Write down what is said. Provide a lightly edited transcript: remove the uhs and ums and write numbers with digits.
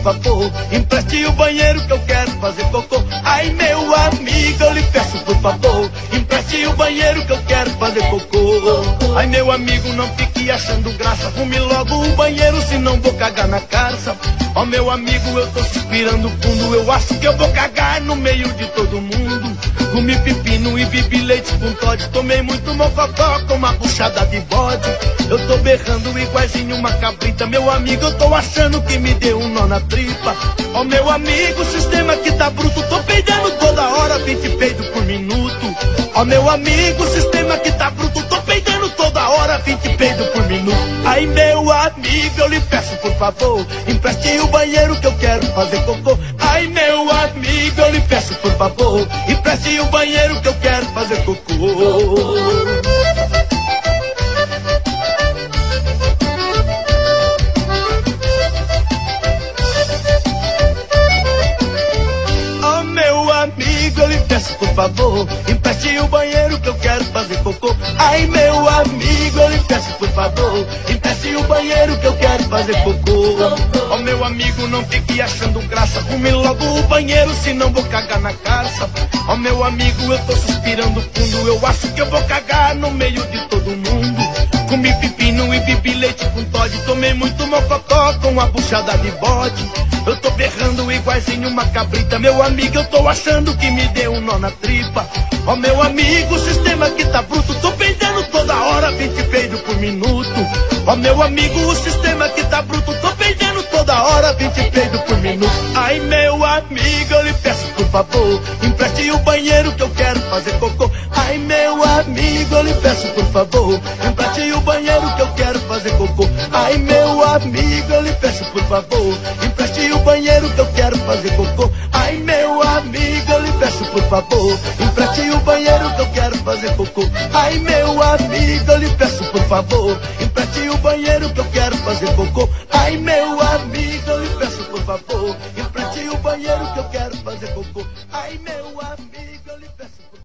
favor, empreste o banheiro que eu quero fazer cocô. Ai, meu amigo, eu lhe peço, por favor, empreste o banheiro que eu quero fazer cocô. Ai, meu amigo, não fique achando graça, arrume logo o banheiro, senão vou cagar na calça. Ó, meu amigo, eu tô suspirando fundo, eu acho que eu vou cagar no meio de todo mundo. Comi pepino e bebi leite com Toddy, tomei muito mocotó com uma buchada de bode. Eu tô berrando igualzinho uma cabrita, meu amigo, eu tô achando que me deu um nó na tripa. Ó, meu amigo, o sistema aqui tá bruto, tô peidando toda hora, 20 peidos por minuto. Ó, meu amigo, o sistema aqui tá bruto, tô peidando toda hora, 20 peidos por minuto. Ai, meu amigo, eu lhe peço, por favor, empreste o banheiro que eu quero fazer cocô. Ai, meu amigo, eu lhe peço, por favor, empreste o banheiro que eu quero fazer cocô. Eu lhe peço, por favor, empreste o banheiro que eu quero fazer cocô. Ai, meu amigo, eu lhe peço, por favor, empreste o banheiro que eu quero fazer cocô. Ó, meu amigo, não fique achando graça, arrume logo o banheiro, senão vou cagar na calça. Ó, meu amigo, eu tô suspirando fundo, eu acho que eu vou cagar no meio de todo mundo. Comi pepino e bebi leite com Toddy, tomei muito mocotó com uma buchada de bode. Eu tô berrando igualzinho uma cabrita, meu amigo, eu tô achando que me deu um nó na tripa. Ó, meu amigo, o sistema aqui tá bruto, tô peidando toda hora, 20 peidos por minuto. Ó, meu amigo, o sistema aqui tá bruto, tô peidando toda hora, 20 peidos por minuto. Ai, meu amigo, eu lhe peço, por favor, empreste o banheiro que eu quero fazer cocô. Ai, meu amigo, eu lhe peço, por favor, empreste o banheiro que eu quero fazer cocô. Ai, meu amigo, eu lhe peço, por favor, empreste o banheiro que eu quero fazer cocô. Ai, meu amigo, eu lhe peço, por favor, empreste o banheiro que eu quero fazer cocô. Ai, meu amigo, eu lhe peço, por favor, empreste o banheiro que eu quero fazer cocô. Ai, meu amigo.